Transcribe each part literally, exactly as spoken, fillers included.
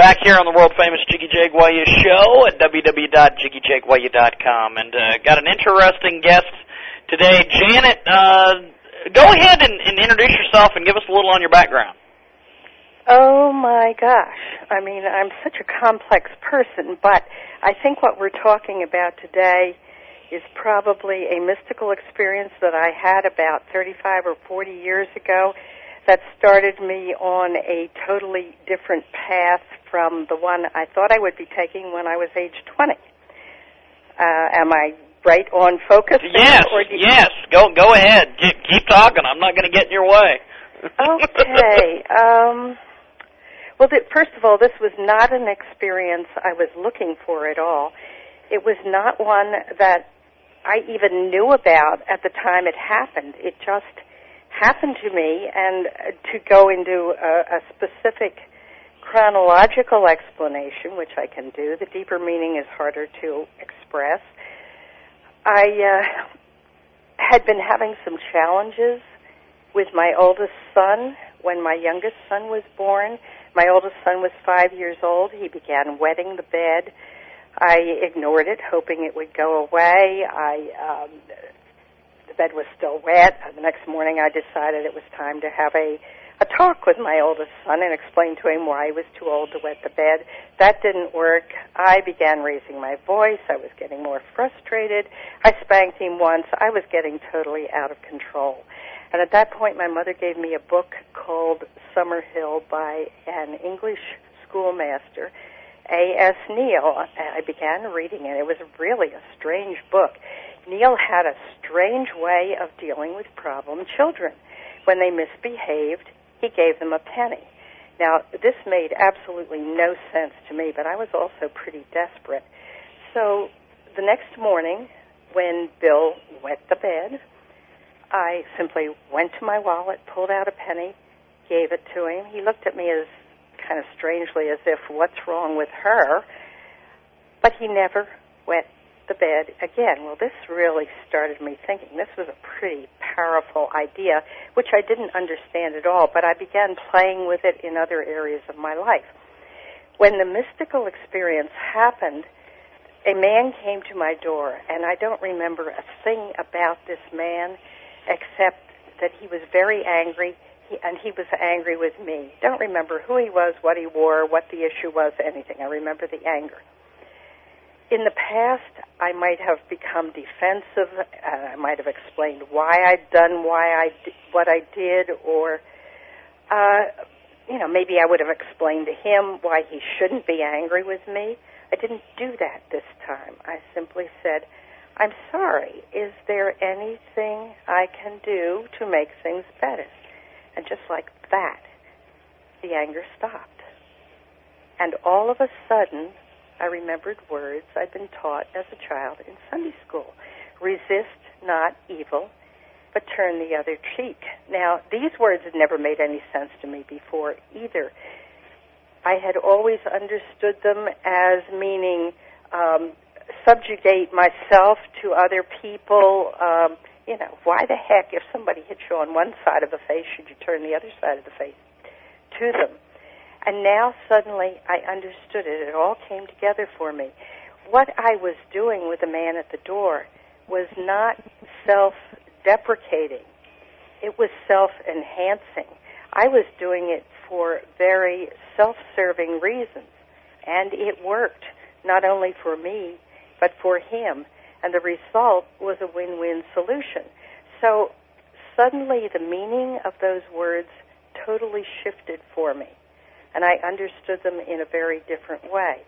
Back here on the world-famous Jiggy Jaguariya show at w w w dot jiggy jaguariya dot com. And uh, got an interesting guest today. Janet, uh, go ahead and, and introduce yourself and give us a little on your background. Oh, my gosh. I mean, I'm such a complex person, but I think what we're talking about today is probably a mystical experience that I had about thirty-five or forty years ago that started me on a totally different path from the one I thought I would be taking when I was age twenty. Uh, am I right on focus? Yes, yes. Go go ahead. Keep, keep talking. I'm not going to get in your way. Okay. Um, well, th- first of all, this was not an experience I was looking for at all. It was not one that I even knew about at the time it happened. It just happened to me, and to go into a, a specific chronological explanation, which I can do, the deeper meaning is harder to express. I uh, had been having some challenges with my oldest son when my youngest son was born. My oldest son was five years old. He began wetting the bed. I ignored it, hoping it would go away. I um, the bed was still wet. The next morning I decided it was time to have a, a talk with my oldest son and explain to him why he was too old to wet the bed. That didn't work. I began raising my voice. I was getting more frustrated. I spanked him once. I was getting totally out of control. And at that point my mother gave me a book called Summerhill by an English schoolmaster, A S Neal. I began reading it. It was really a strange book. Neal had a strange way of dealing with problem children. When they misbehaved, he gave them a penny. Now, this made absolutely no sense to me, but I was also pretty desperate. So the next morning, when Bill wet the bed, I simply went to my wallet, pulled out a penny, gave it to him. He looked at me as kind of strangely as if, what's wrong with her? But he never wet the bed again. Well, this really started me thinking. This was a pretty powerful idea, which I didn't understand at all, but I began playing with it in other areas of my life. When the mystical experience happened, a man came to my door, and I don't remember a thing about this man except that he was very angry. He, and he was angry with me. Don't remember who he was, what he wore, what the issue was, anything. I remember the anger. In the past, I might have become defensive. Uh, I might have explained why I'd done why I d- what I did, or, uh, you know, maybe I would have explained to him why he shouldn't be angry with me. I didn't do that this time. I simply said, I'm sorry. Is there anything I can do to make things better? And just like that, the anger stopped. And all of a sudden, I remembered words I'd been taught as a child in Sunday school. Resist not evil, but turn the other cheek. Now, these words had never made any sense to me before either. I had always understood them as meaning um, subjugate myself to other people. Um, you know, why the heck, if somebody hits you on one side of the face, should you turn the other side of the face to them? And now suddenly I understood it. It all came together for me. What I was doing with the man at the door was not self-deprecating. It was self-enhancing. I was doing it for very self-serving reasons, and it worked, not only for me, but for him. And the result was a win-win solution. So suddenly the meaning of those words totally shifted for me, and I understood them in a very different way.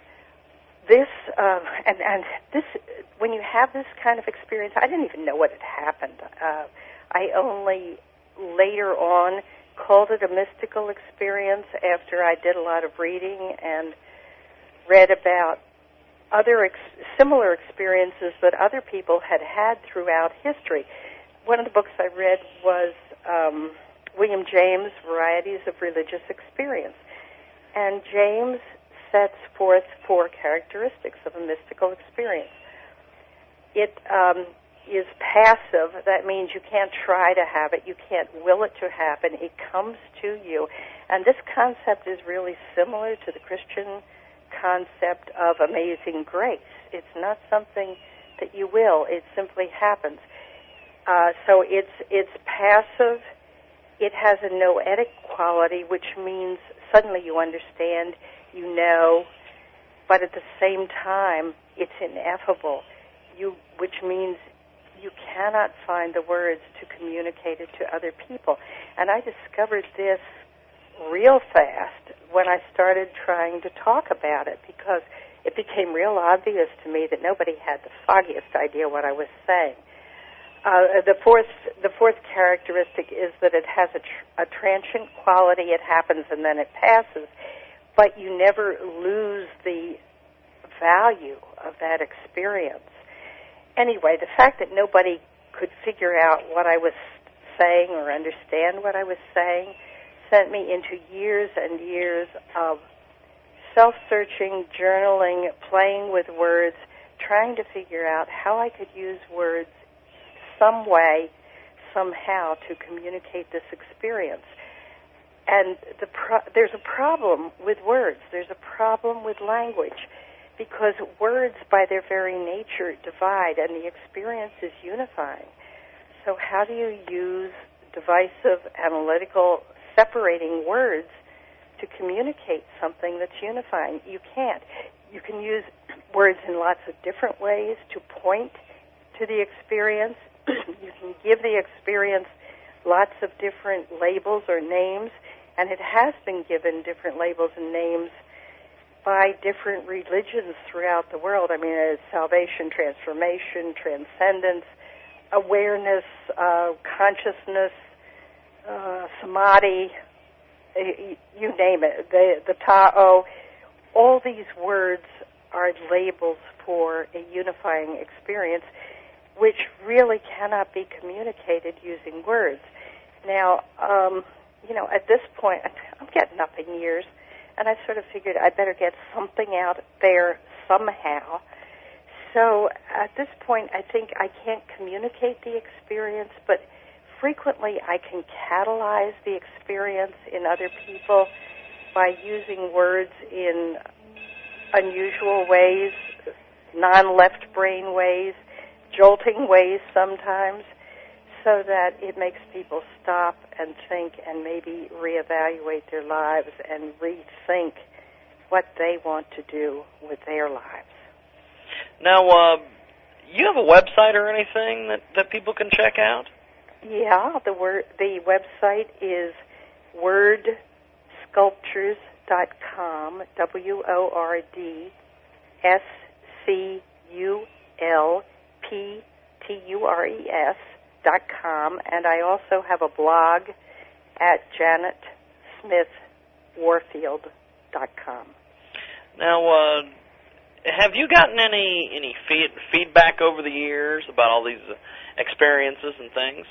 This, uh, and, and this, when you have this kind of experience, I didn't even know what had happened. Uh, I only later on called it a mystical experience after I did a lot of reading and read about other ex- similar experiences that other people had had throughout history. One of the books I read was um, William James' Varieties of Religious Experience. And James sets forth four characteristics of a mystical experience. It um, is passive. That means you can't try to have it. You can't will it to happen. It comes to you. And this concept is really similar to the Christian concept of amazing grace. It's not something that you will. It simply happens. Uh, so it's it's passive. It has a noetic quality, which means suddenly you understand, you know, but at the same time, it's ineffable, you, which means you cannot find the words to communicate it to other people. And I discovered this real fast when I started trying to talk about it, because it became real obvious to me that nobody had the foggiest idea what I was saying. Uh, the fourth, the fourth characteristic is that it has a, tr- a transient quality. It happens and then it passes, but you never lose the value of that experience. Anyway, the fact that nobody could figure out what I was saying or understand what I was saying sent me into years and years of self-searching, journaling, playing with words, trying to figure out how I could use words some way, somehow, to communicate this experience. And the pro- there's a problem with words. There's a problem with language, because words, by their very nature, divide, and the experience is unifying. So how do you use divisive, analytical, separating words to communicate something that's unifying? You can't. You can use words in lots of different ways to point to the experience. You can give the experience lots of different labels or names, and it has been given different labels and names by different religions throughout the world. I mean, it's salvation, transformation, transcendence, awareness, uh, consciousness, uh, samadhi, you name it, the, the Tao. All these words are labels for a unifying experience, which really cannot be communicated using words. Now, um, you know, at this point, I'm getting up in years, and I sort of figured I'd better get something out there somehow. So at this point, I think I can't communicate the experience, but frequently I can catalyze the experience in other people by using words in unusual ways, non-left brain ways, jolting ways sometimes, so that it makes people stop and think and maybe reevaluate their lives and rethink what they want to do with their lives. Now, uh, you have a website or anything that, that people can check out? Yeah, the word the website is word sculptures dot com, W O R D S C U L P T U R E S dot com, and I also have a blog at janet smith warfield dot com. Now, uh, have you gotten any any feed, feedback over the years about all these experiences and things?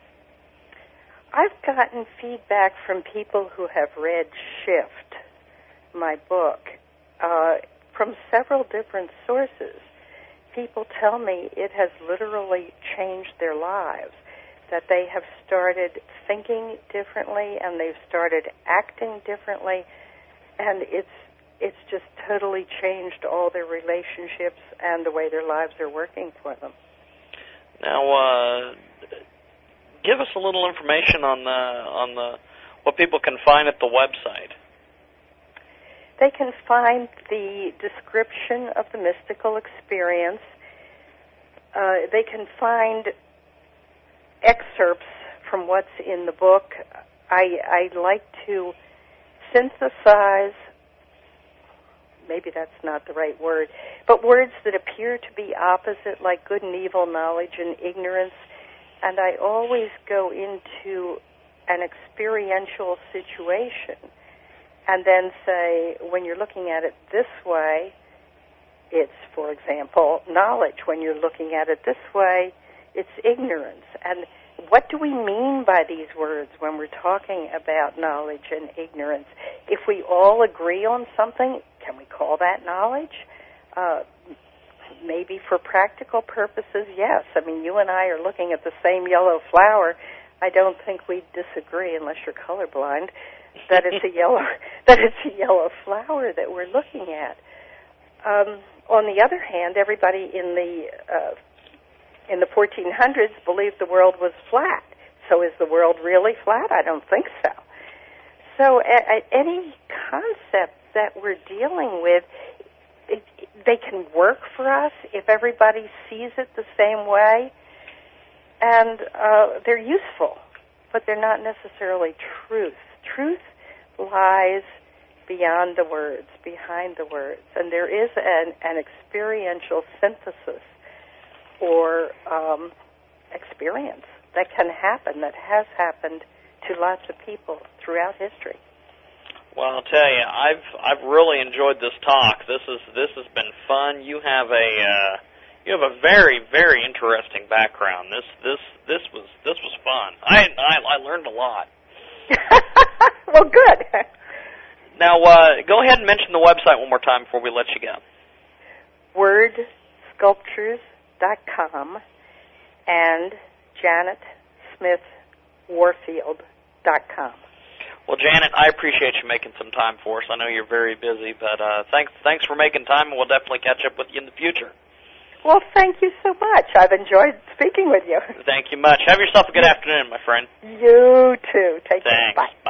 I've gotten feedback from people who have read Shift, my book, uh, from several different sources. People tell me it has literally changed their lives, that they have started thinking differently and they've started acting differently, and it's it's just totally changed all their relationships and the way their lives are working for them. Now, uh, give us a little information on the on the what people can find at the website. They can find the description of the mystical experience. Uh, they can find excerpts from what's in the book. I, I like to synthesize, maybe that's not the right word, but words that appear to be opposite, like good and evil, knowledge and ignorance. And I always go into an experiential situation and then say, when you're looking at it this way, it's, for example, knowledge. When you're looking at it this way, it's ignorance. And what do we mean by these words when we're talking about knowledge and ignorance? If we all agree on something, can we call that knowledge? Uh, maybe for practical purposes, yes. I mean, you and I are looking at the same yellow flower. I don't think we disagree, unless you're colorblind, that it's a yellow that it's a yellow flower that we're looking at. Um, on the other hand, everybody in the uh, in the fourteen hundreds believed the world was flat. So is the world really flat? I don't think so. So at, at any concept that we're dealing with, it, they can work for us if everybody sees it the same way. And uh, they're useful, but they're not necessarily truth. Truth lies beyond the words, behind the words. And there is an, an experiential synthesis or um, experience that can happen, that has happened to lots of people throughout history. Well, I'll tell you, I've I've really enjoyed this talk. This is this has been fun. You have a uh, you have a very very interesting background. This this this was this was fun. I I, I learned a lot. Well, good. Now, uh, go ahead and mention the website one more time before we let you go. word sculptures dot com and janet smith warfield dot com. Well, Janet, I appreciate you making some time for us. I know you're very busy, but uh, thanks thanks for making time, and we'll definitely catch up with you in the future. Well, thank you so much. I've enjoyed speaking with you. Thank you much. Have yourself a good afternoon, my friend. You too. Take Thanks. care. Bye.